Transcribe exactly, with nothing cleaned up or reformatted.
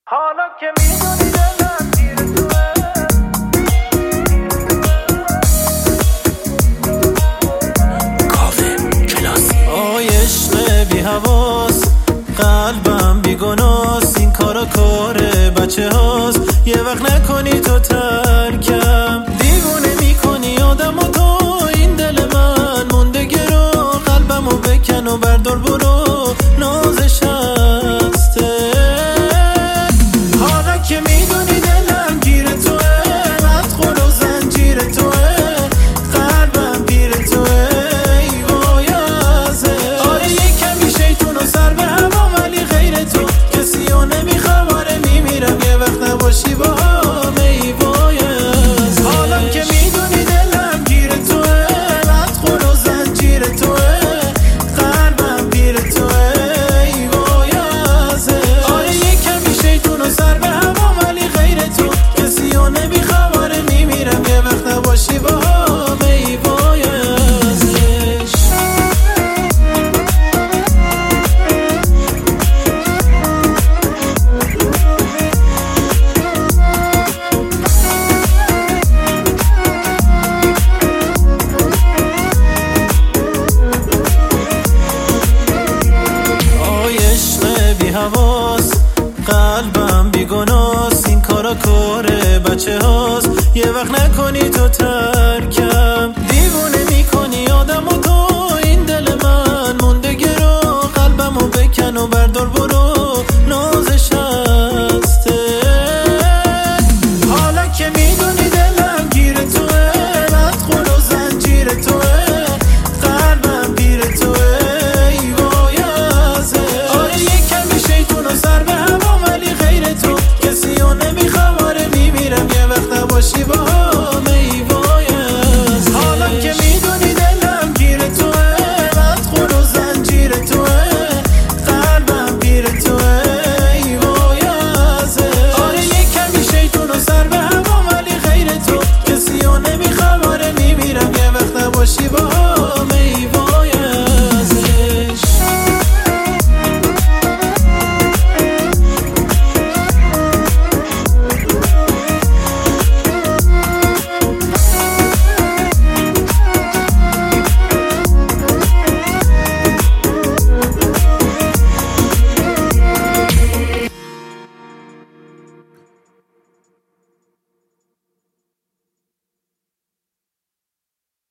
حالا که میدونی دلم گیر توه کافه کلاسی آی عشق بی حواس قلبم بی گناست، این کارا کار بچه هاست. یه وقت نکنی تو ترکم، دیوونه میکنی آدم و تو. این دل من مونده گرو، قلبمو بکن و بردار برو، نازش هسته. حالا که میدونی دلم گیر توه، مدخول و زنجیر توه، قلبم پیر توه، ای وای ازه. آره یک کمی شیطون و سر به هوا، ولی غیر تو کسی رو نمیخوام. آره میمیرم یه وقت نباشی با هم، ای وای ازه. حالا که میدونی دلم گیر توه، مدخول و زنجیر توه، قلبم پیر توه، ای وای ازه. آره یک کمی شیطون و سر به هوا، ولی غیر تو کسی رو نمیخوام. آره میمیرم یه وقت نباشی با هم، ای وای ازش. آی عشق بی حواس قلبم بی گناست، این کارا کار بچه هاست. یه وقت نکنی تو ترکم، دیوونه میکنی آدم و تو. این دل من مونده گرو، قلبمو بکن و بردار برو،